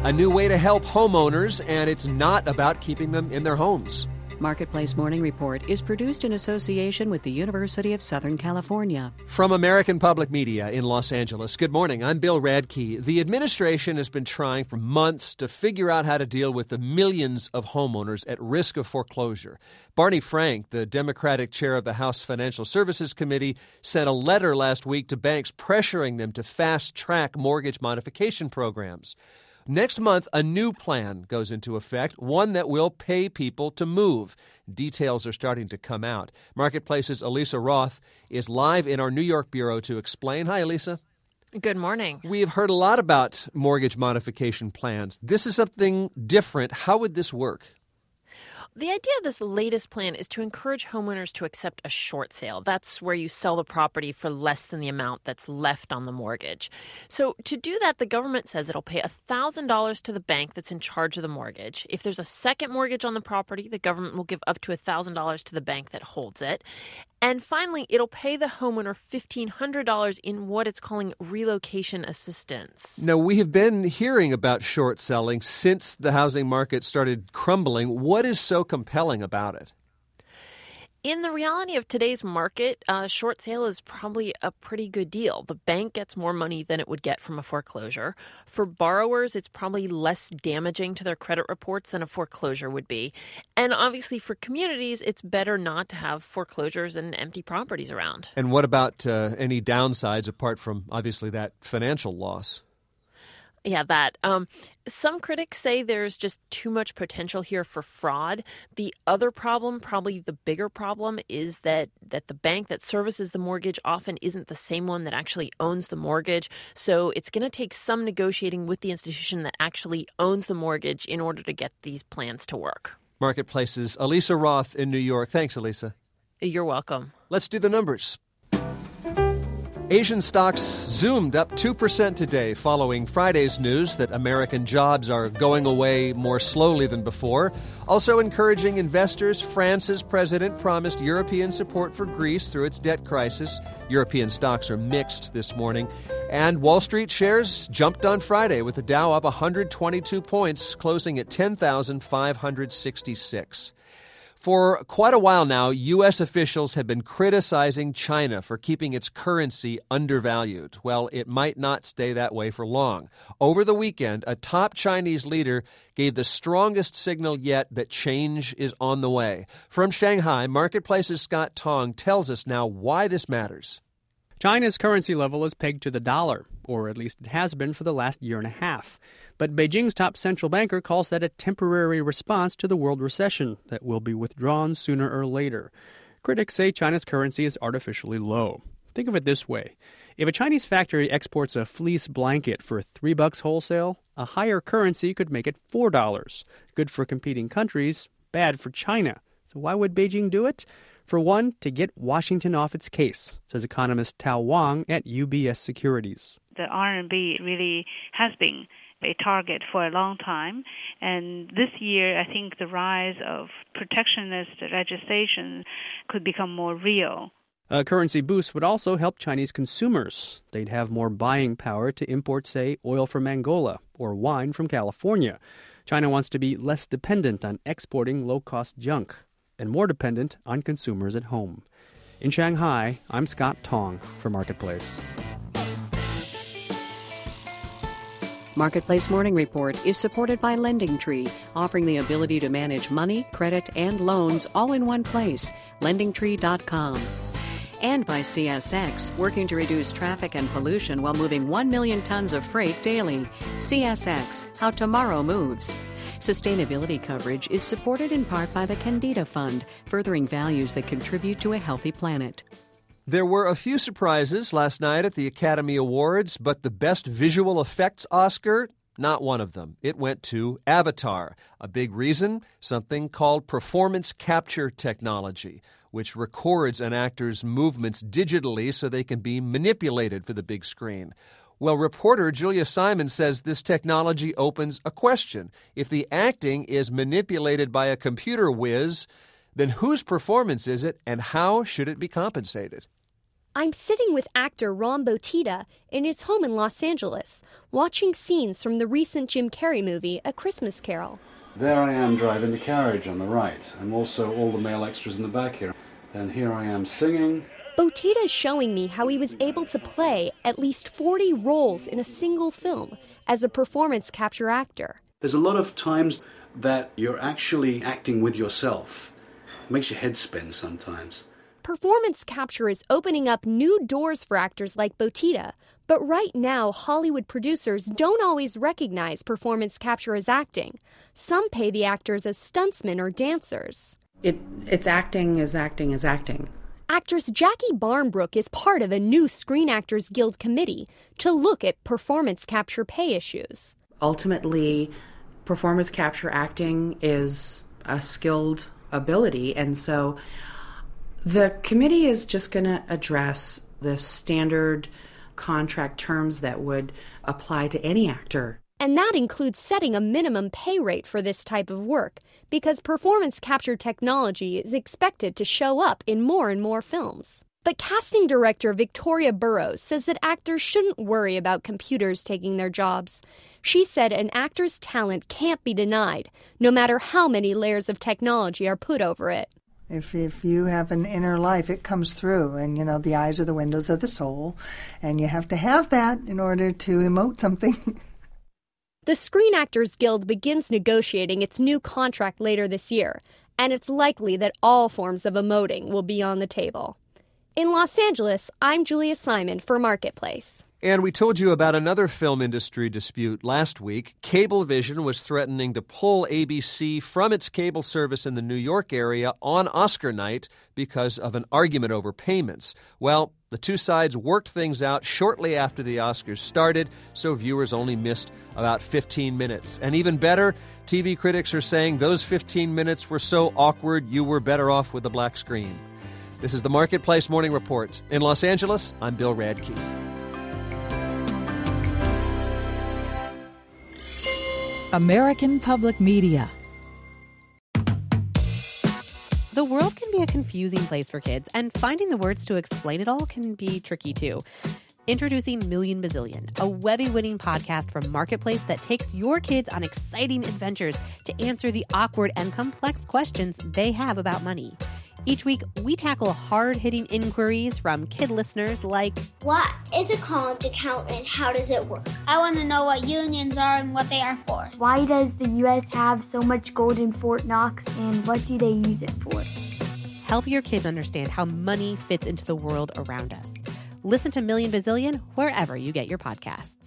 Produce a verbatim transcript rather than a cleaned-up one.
A new way to help homeowners, and it's not about keeping them in their homes. Marketplace Morning Report is produced in association with the University of Southern California. From American Public Media in Los Angeles, good morning. I'm Bill Radke. The administration has been trying for months to figure out how to deal with the millions of homeowners at risk of foreclosure. Barney Frank, the Democratic chair of the House Financial Services Committee, sent a letter last week to banks pressuring them to fast-track mortgage modification programs. Next month, a new plan goes into effect, one that will pay people to move. Details are starting to come out. Marketplace's Elisa Roth is live in our New York bureau to explain. Hi, Elisa. Good morning. We've heard a lot about mortgage modification plans. This is something different. How would this work? The idea of this latest plan is to encourage homeowners to accept a short sale. That's where you sell the property for less than the amount that's left on the mortgage. So to do that, the government says it'll pay one thousand dollars to the bank that's in charge of the mortgage. If there's a second mortgage on the property, the government will give up to one thousand dollars to the bank that holds it. And finally, it'll pay the homeowner fifteen hundred dollars in what it's calling relocation assistance. Now, we have been hearing about short selling since the housing market started crumbling. What is so compelling about it? In the reality of today's market, a short sale is probably a pretty good deal. The bank gets more money than it would get from a foreclosure. For borrowers, it's probably less damaging to their credit reports than a foreclosure would be. And obviously for communities, it's better not to have foreclosures and empty properties around. And what about uh, any downsides apart from obviously that financial loss? Yeah, that. Um, some critics say there's just too much potential here for fraud. The other problem, probably the bigger problem, is that, that the bank that services the mortgage often isn't the same one that actually owns the mortgage. So it's going to take some negotiating with the institution that actually owns the mortgage in order to get these plans to work. Marketplace's Elisa Roth in New York. Thanks, Elisa. You're welcome. Let's do the numbers. Asian stocks zoomed up two percent today following Friday's news that American jobs are going away more slowly than before. Also encouraging investors, France's president promised European support for Greece through its debt crisis. European stocks are mixed this morning. And Wall Street shares jumped on Friday with the Dow up one hundred twenty-two points, closing at ten thousand five hundred sixty-six. For quite a while now, U S officials have been criticizing China for keeping its currency undervalued. Well, it might not stay that way for long. Over the weekend, a top Chinese leader gave the strongest signal yet that change is on the way. From Shanghai, Marketplace's Scott Tong tells us now why this matters. China's currency level is pegged to the dollar, or at least it has been for the last year and a half. But Beijing's top central banker calls that a temporary response to the world recession that will be withdrawn sooner or later. Critics say China's currency is artificially low. Think of it this way. If a Chinese factory exports a fleece blanket for three bucks wholesale, a higher currency could make it four dollars. Good for competing countries, bad for China. So why would Beijing do it? For one, to get Washington off its case, says economist Tao Wang at U B S Securities. The R M B really has been a target for a long time. And this year, I think the rise of protectionist legislation could become more real. A currency boost would also help Chinese consumers. They'd have more buying power to import, say, oil from Angola or wine from California. China wants to be less dependent on exporting low-cost junk and more dependent on consumers at home. In Shanghai, I'm Scott Tong for Marketplace. Marketplace Morning Report is supported by LendingTree, offering the ability to manage money, credit, and loans all in one place. lending tree dot com. And by C S X, working to reduce traffic and pollution while moving one million tons of freight daily. C S X, how tomorrow moves. Sustainability coverage is supported in part by the Candida Fund, furthering values that contribute to a healthy planet. There were a few surprises last night at the Academy Awards, but the Best Visual Effects Oscar, not one of them. It went to Avatar. A big reason? Something called performance capture technology, which records an actor's movements digitally so they can be manipulated for the big screen. Well, reporter Julia Simon says this technology opens a question. If the acting is manipulated by a computer whiz, then whose performance is it, and how should it be compensated? I'm sitting with actor Ron Botita in his home in Los Angeles, watching scenes from the recent Jim Carrey movie, A Christmas Carol. There I am driving the carriage on the right, and also all the male extras in the back here. And here I am singing. Botita's showing me how he was able to play at least forty roles in a single film as a performance capture actor. There's a lot of times that you're actually acting with yourself. It makes your head spin sometimes. Performance capture is opening up new doors for actors like Botita, but right now Hollywood producers don't always recognize performance capture as acting. Some pay the actors as stuntsmen or dancers. It, it's acting as acting as acting. Actress Jackie Barnbrook is part of a new Screen Actors Guild committee to look at performance capture pay issues. Ultimately, performance capture acting is a skilled ability, and so the committee is just going to address the standard contract terms that would apply to any actor. And that includes setting a minimum pay rate for this type of work, because performance capture technology is expected to show up in more and more films. But casting director Victoria Burrows says that actors shouldn't worry about computers taking their jobs. She said an actor's talent can't be denied, no matter how many layers of technology are put over it. If if you have an inner life, it comes through. And, you know, the eyes are the windows of the soul. And you have to have that in order to emote something. The Screen Actors Guild begins negotiating its new contract later this year. And it's likely that all forms of emoting will be on the table. In Los Angeles, I'm Julia Simon for Marketplace. And we told you about another film industry dispute last week. Cablevision was threatening to pull A B C from its cable service in the New York area on Oscar night because of an argument over payments. Well, the two sides worked things out shortly after the Oscars started, so viewers only missed about fifteen minutes. And even better, T V critics are saying those fifteen minutes were so awkward you were better off with a black screen. This is the Marketplace Morning Report. In Los Angeles, I'm Bill Radke. American Public Media. The world can be a confusing place for kids, and finding the words to explain it all can be tricky too. Introducing Million Bazillion, a Webby-winning podcast from Marketplace that takes your kids on exciting adventures to answer the awkward and complex questions they have about money. Each week, we tackle hard-hitting inquiries from kid listeners like, what is a college account and how does it work? I want to know what unions are and what they are for. Why does the U S have so much gold in Fort Knox and what do they use it for? Help your kids understand how money fits into the world around us. Listen to Million Bazillion wherever you get your podcasts.